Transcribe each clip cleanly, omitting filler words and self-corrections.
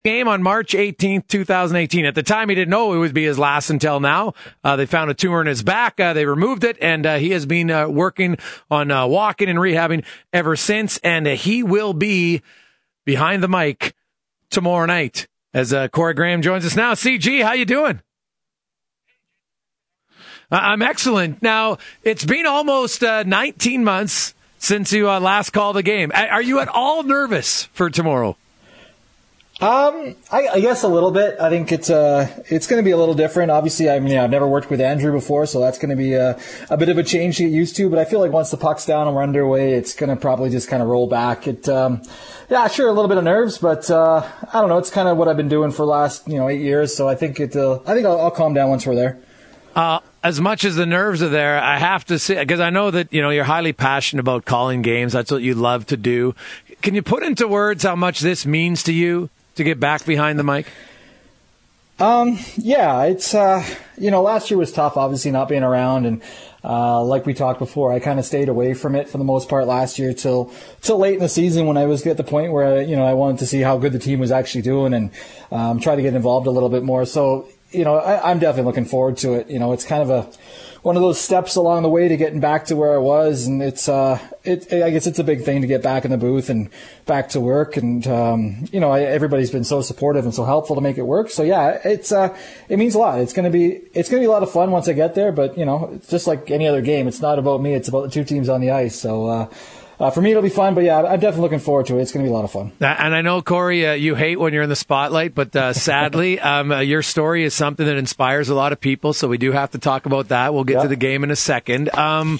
Game on March 18th, 2018. At the time, he didn't know it would be his last until now. They found a tumor in his back. They removed it, and he has been working on walking and rehabbing ever since. And he will be behind the mic tomorrow night as Corey Graham joins us now. CG, how you doing? I'm excellent. Now, it's been almost 19 months since you last called a game. Are you at all nervous for tomorrow? I guess a little bit. I think it's going to be a little different. Obviously, I've never worked with Andrew before, so that's going to be a bit of a change to get used to. But I feel like once the puck's down and we're underway, it's going to probably just kind of roll back. Yeah, sure, a little bit of nerves, but I don't know. It's kind of what I've been doing for the last 8 years. So I think I'll calm down once we're there. As much as the nerves are there, I have to say, because I know that you're highly passionate about calling games. That's what you love to do. Can you put into words how much this means to you to get back behind the mic? Yeah, it's last year was tough, obviously not being around, and like we talked before, I kind of stayed away from it for the most part last year till late in the season when I was at the point where I wanted to see how good the team was actually doing and try to get involved a little bit more. So I'm definitely looking forward to it. It's kind of one of those steps along the way to getting back to where I was, and I guess it's a big thing to get back in the booth and back to work, and everybody's been so supportive and so helpful to make it work. So yeah, it means a lot. It's gonna be a lot of fun once I get there, but it's just like any other game. It's not about me; it's about the two teams on the ice. So. For me, it'll be fun, but yeah, I'm definitely looking forward to it. It's going to be a lot of fun. And I know, Corey, you hate when you're in the spotlight, but sadly, your story is something that inspires a lot of people, so we do have to talk about that. We'll get to the game in a second. Can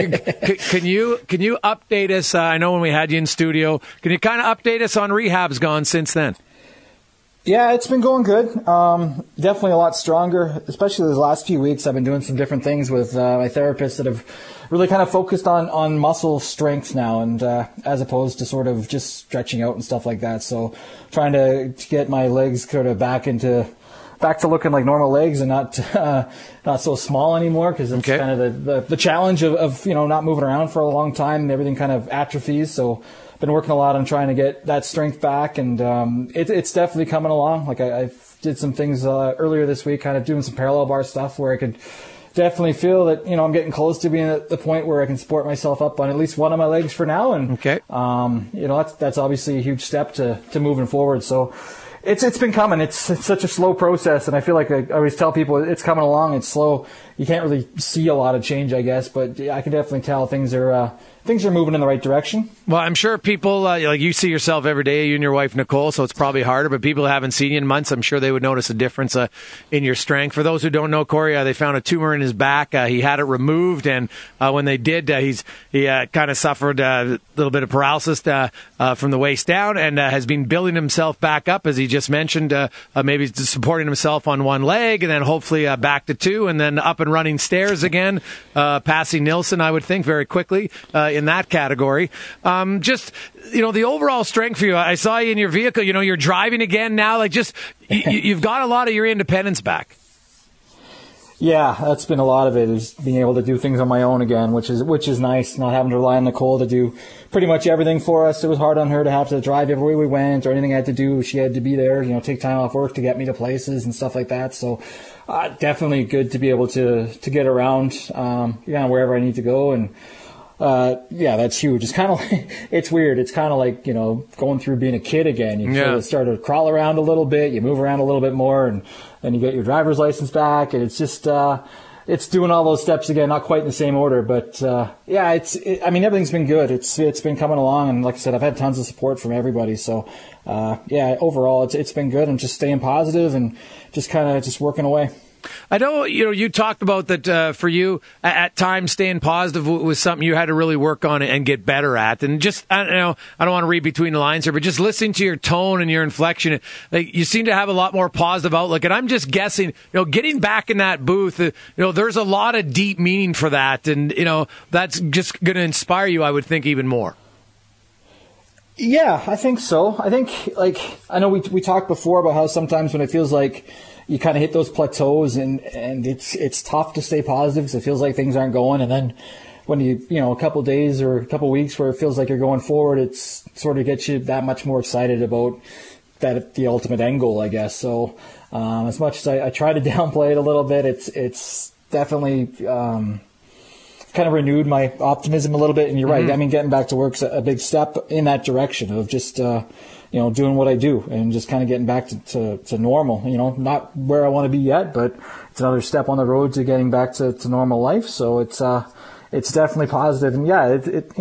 you update us? I know when we had you in studio, can you kind of update us on rehab's gone since then? Yeah, it's been going good. Definitely a lot stronger, especially these last few weeks. I've been doing some different things with my therapists that have really kind of focused on muscle strength now, and as opposed to sort of just stretching out and stuff like that. So trying to get my legs sort of back to looking like normal legs and not so small anymore, because it's kind of the challenge of not moving around for a long time and everything kind of atrophies. So been working a lot on trying to get that strength back, and it's definitely coming along. Like I did some things earlier this week, kind of doing some parallel bar stuff where I could definitely feel that I'm getting close to being at the point where I can support myself up on at least one of my legs for now, and that's obviously a huge step to moving forward. So it's been coming. It's such a slow process, and I feel like I always tell people it's coming along. It's slow. You can't really see a lot of change, I guess, but I can definitely tell things are moving in the right direction. Well, I'm sure people, like you see yourself every day, you and your wife, Nicole, so it's probably harder, but people who haven't seen you in months, I'm sure they would notice a difference in your strength. For those who don't know, Corey, they found a tumor in his back. He had it removed, and when they did, he kind of suffered a little bit of paralysis from the waist down, and has been building himself back up, as he just mentioned, maybe supporting himself on one leg, and then hopefully back to two, and then up and running stairs again, passing Nilsson, I would think, very quickly in that category. The overall strength for you, I saw you in your vehicle, you're driving again now, you've got a lot of your independence back. Yeah, that's been a lot of it, is being able to do things on my own again, which is nice, not having to rely on Nicole to do pretty much everything for us. It was hard on her to have to drive everywhere we went, or anything I had to do. She had to be there, take time off work to get me to places and stuff like that. So definitely good to be able to get around wherever I need to go. And that's huge. It's kind of it's weird. It's kind of like, going through being a kid again. You sort of start to crawl around a little bit, you move around a little bit more, and then you get your driver's license back, and it's just, it's doing all those steps again, not quite in the same order, but, everything's been good. It's been coming along, and like I said, I've had tons of support from everybody. So, overall, it's been good, and just staying positive and just kind of just working away. I know, you talked about that for you at times staying positive was something you had to really work on and get better at. And just, I don't want to read between the lines here, but just listening to your tone and your inflection, you seem to have a lot more positive outlook. And I'm just guessing, getting back in that booth, there's a lot of deep meaning for that. And, that's just going to inspire you, I would think, even more. Yeah, I think so. I think, I know we talked before about how sometimes when it feels like you kind of hit those plateaus, and it's tough to stay positive because it feels like things aren't going. And then when a couple of days or a couple of weeks where it feels like you're going forward, it's sort of gets you that much more excited about the ultimate end goal, I guess. So as much as I try to downplay it a little bit, it's definitely kind of renewed my optimism a little bit. And you're right. I mean, getting back to work's a big step in that direction of just doing what I do and just kind of getting back to normal. Not where I want to be yet, but it's another step on the road to getting back to normal life. So it's definitely positive. And yeah,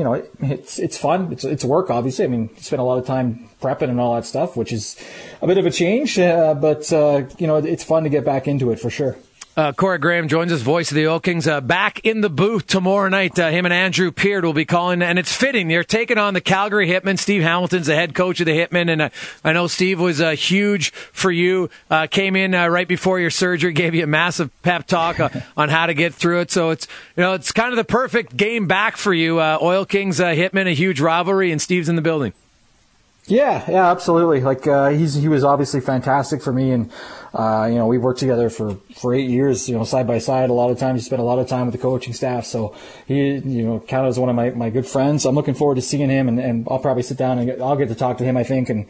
it's fun. It's work, obviously. I mean, you spend a lot of time prepping and all that stuff, which is a bit of a change, but it's fun to get back into it for sure. Corey Graham joins us, voice of the Oil Kings, back in the booth tomorrow night. Him and Andrew Peard will be calling, and it's fitting. They're taking on the Calgary Hitmen. Steve Hamilton's the head coach of the Hitmen, and I know Steve was huge for you. Came in right before your surgery, gave you a massive pep talk on how to get through it. So it's kind of the perfect game back for you. Oil Kings, Hitmen, a huge rivalry, and Steve's in the building. Yeah, absolutely. Like he was obviously fantastic for me, and we worked together for 8 years, side by side. A lot of times, he spent a lot of time with the coaching staff, so he, counted as one of my good friends. I'm looking forward to seeing him, and I'll probably sit down and I'll get to talk to him, I think, and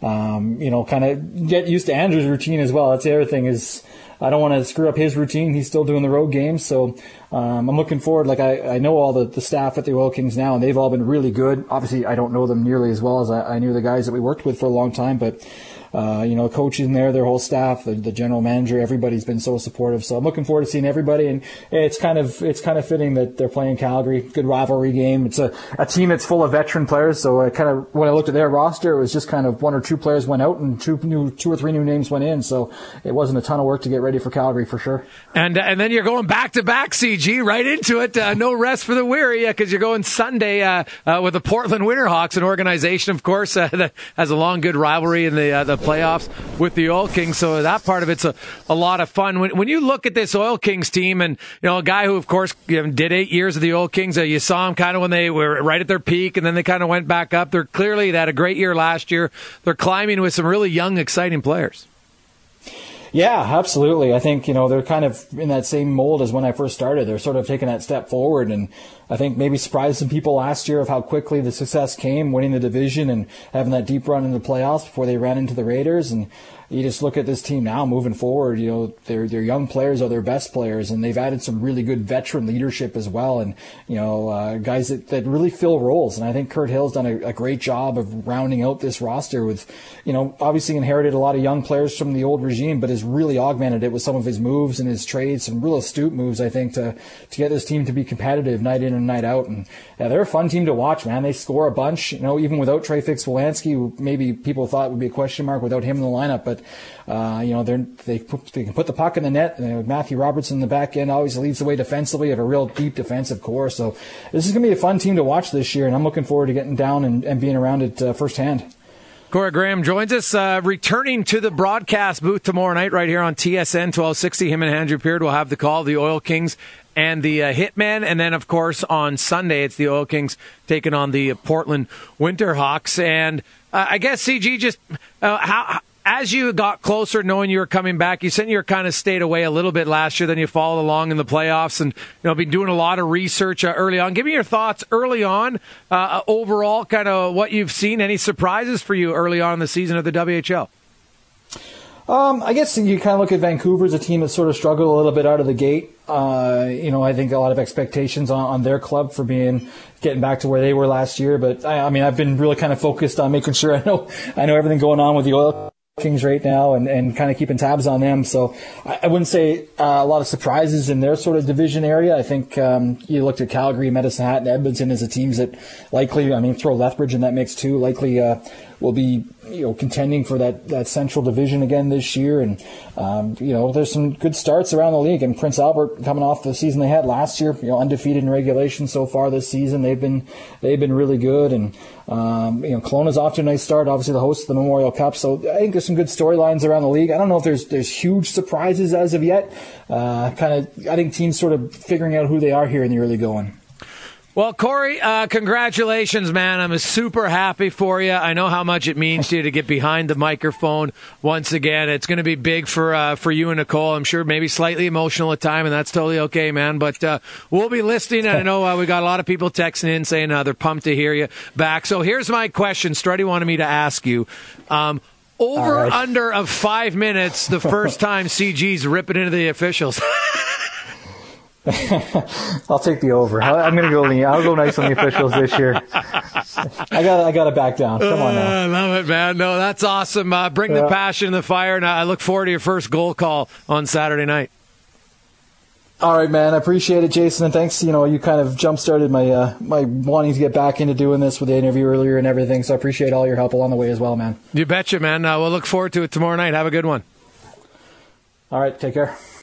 kind of get used to Andrew's routine as well. That's the other thing is, I don't want to screw up his routine. He's still doing the road games, so I'm looking forward. Like I know all the staff at the Oil Kings now, and they've all been really good. Obviously, I don't know them nearly as well as I knew the guys that we worked with for a long time, but coaches in there, their whole staff, the general manager, everybody's been so supportive. So I'm looking forward to seeing everybody, and it's kind of fitting that they're playing Calgary. Good rivalry game. It's a team that's full of veteran players. So when I looked at their roster, it was just kind of one or two players went out and two or three new names went in. So it wasn't a ton of work to get ready for Calgary for sure. And then you're going back to back, CG, right into it. No rest for the weary, because you're going Sunday with the Portland Winterhawks, an organization, of course, that has a long, good rivalry in the playoffs with the Oil Kings. So that part of it's a lot of fun. When you look at this Oil Kings team, and a guy who, of course, did 8 years of the Oil Kings, you saw him kind of when they were right at their peak, and then they kind of went back up. They had a great year last year. They're climbing with some really young, exciting players. Yeah, absolutely. I think, they're kind of in that same mold as when I first started. They're sort of taking that step forward, and I think maybe surprised some people last year of how quickly the success came, winning the division and having that deep run in the playoffs before they ran into the Raiders. And you just look at this team now moving forward, their young players are their best players, and they've added some really good veteran leadership as well, and guys that really fill roles. And I think Kurt Hill's done a great job of rounding out this roster with, obviously inherited a lot of young players from the old regime, but has really augmented it with some of his moves and his trades, some real astute moves, I think, to get this team to be competitive night in and night out. And yeah, they're a fun team to watch, man. They score a bunch, even without Trey Fix-Wolanski, who maybe people thought would be a question mark without him in the lineup, but they can put the puck in the net. Matthew Robertson in the back end always leads the way defensively. Have a real deep defensive core. So this is going to be a fun team to watch this year, and I'm looking forward to getting down and being around it firsthand. Corey Graham joins us, returning to the broadcast booth tomorrow night right here on TSN 1260. Him and Andrew Peard will have the call, the Oil Kings and the Hitmen. And then, of course, on Sunday, it's the Oil Kings taking on the Portland Winterhawks. And I guess, CG, just as you got closer, knowing you were coming back, you said you were kind of stayed away a little bit last year, then you followed along in the playoffs and been doing a lot of research early on. Give me your thoughts early on, overall, kind of what you've seen. Any surprises for you early on in the season of the WHL? I guess you kind of look at Vancouver as a team that sort of struggled a little bit out of the gate. I think a lot of expectations on their club for getting back to where they were last year. But I've been really kind of focused on making sure I know everything going on with the Oil Kings right now and kind of keeping tabs on them. So I wouldn't say a lot of surprises in their sort of division area. I think you looked at Calgary, Medicine Hat, and Edmonton as the teams that likely, throw Lethbridge in that mix too, likely will be contending for that central division again this year. And there's some good starts around the league. And Prince Albert, coming off the season they had last year, undefeated in regulation so far this season, they've been really good. And Kelowna's off to a nice start, obviously the host of the Memorial Cup. So I think there's some good storylines around the league. I don't know if there's huge surprises as of yet. I think teams sort of figuring out who they are here in the early going. Well, Corey, congratulations, man. I'm super happy for you. I know how much it means to you to get behind the microphone once again. It's going to be big for you and Nicole. I'm sure maybe slightly emotional at time, and that's totally okay, man. But we'll be listening. And I know we got a lot of people texting in saying they're pumped to hear you back. So here's my question. Struddy wanted me to ask you. Over under of 5 minutes the first time CG's ripping into the officials. I'll take the over. I'm going to go. I'll go nice on the officials this year. I got to back down. Come on now. I love it, man. No, that's awesome. Bring the passion and the fire, and I look forward to your first goal call on Saturday night. All right, man. I appreciate it, Jason, and thanks. You kind of jump-started my my wanting to get back into doing this with the interview earlier and everything, so I appreciate all your help along the way as well, man. You betcha, man. We'll look forward to it tomorrow night. Have a good one. All right, take care.